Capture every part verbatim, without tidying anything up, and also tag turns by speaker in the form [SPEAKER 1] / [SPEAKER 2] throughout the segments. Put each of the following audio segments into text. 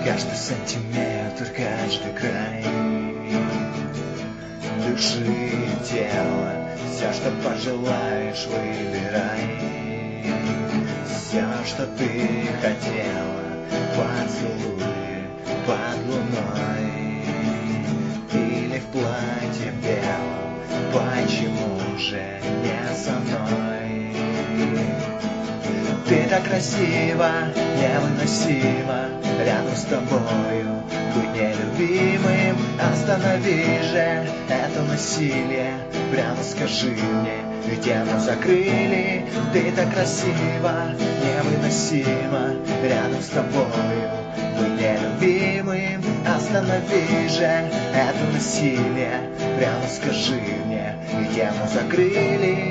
[SPEAKER 1] Каждый сантиметр, каждый край души и тела, все, что пожелаешь, выбирай. Все, что ты хотела, поцелуй под луной или в платье белом, почему же не со мной? Ты так красива, невыносимо рядом с тобою быть нелюбимым. Останови же это насилие, прямо скажи мне, ведь тему закрыли. Ты так красива, невыносимо рядом с тобою быть нелюбимым. Останови же это насилие, прямо скажи мне, ведь тему закрыли.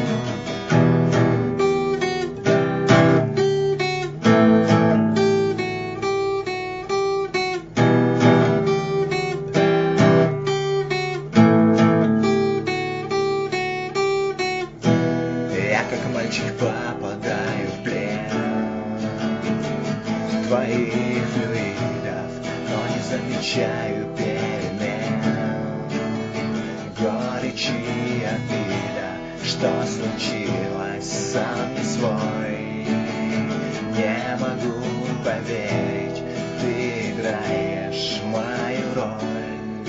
[SPEAKER 1] Как мальчик попадаю в плен твоих флюидов, но не замечаю перемен. Горечь и обида, что случилось, сам не свой. Не могу поверить, ты играешь мою роль.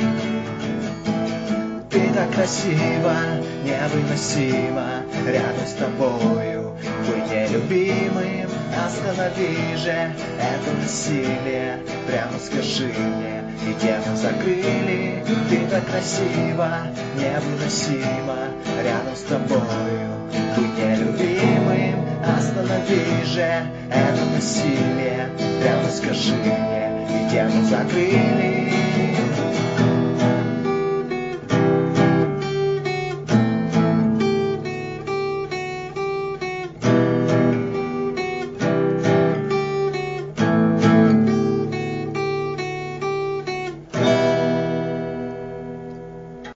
[SPEAKER 1] Ты так красива, невыносимо рядом с тобою быть нелюбимым. Останови же это насилие, прямо скажи мне, и тему закрыли. Ты так красива, невыносимо рядом с тобою быть нелюбимым. Останови же это насилие, прямо скажи мне, и тему закрыли.